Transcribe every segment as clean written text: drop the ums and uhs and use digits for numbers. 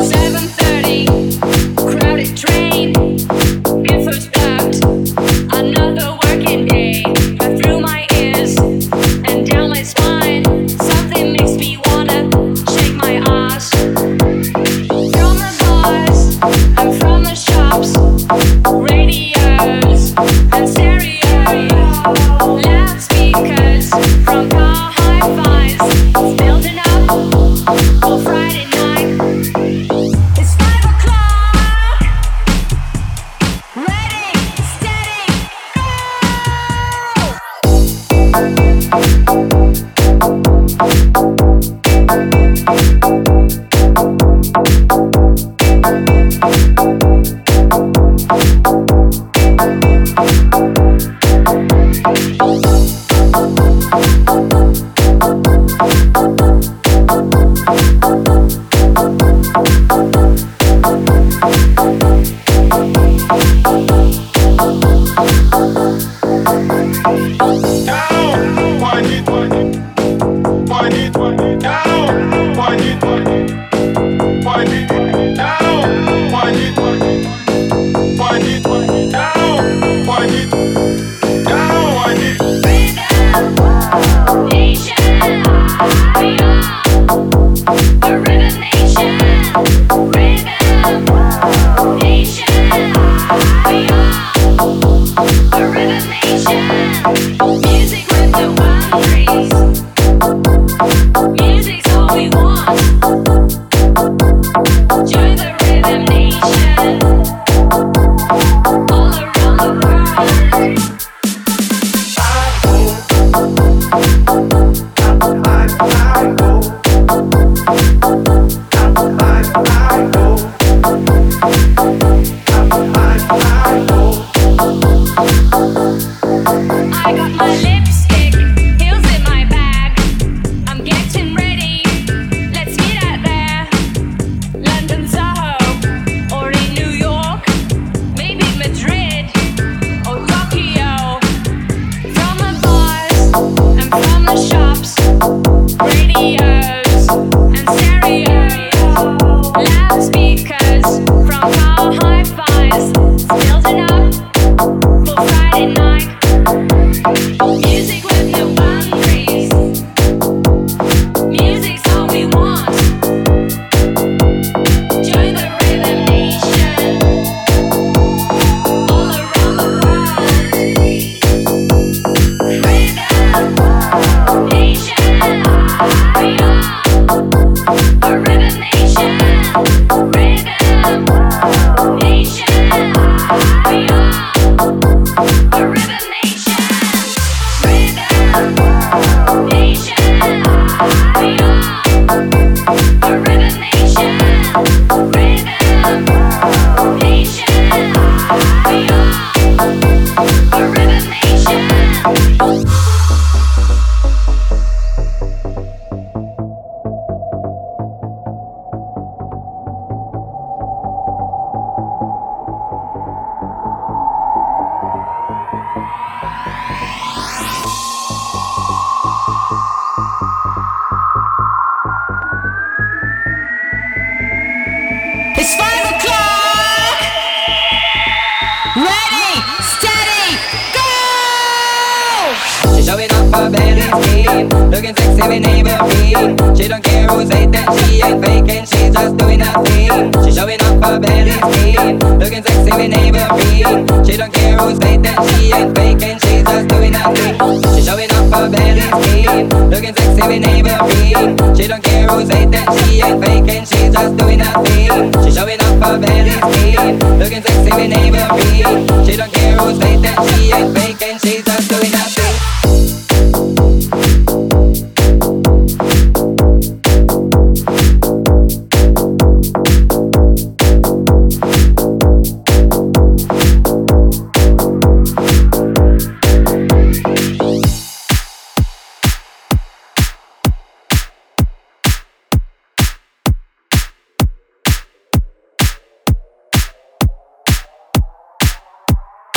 Looking sexy with neighboring. She don't care who's hating, she ain't faking, she's just doing her thing. She's showing off her belly skin. Looking sexy with neighboring. She don't care who's hating, she ain't faking, she's just doing her thing. She's showing off her belly skin. Looking sexy with neighboring. She don't care who's hating, she ain't faking, she's just doing her thing. She's showing off her belly skin. Looking sexy with neighboring. She don't care who's hating, she ain't faking, she's just doing her thing.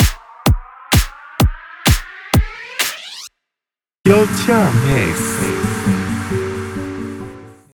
Culture Mix.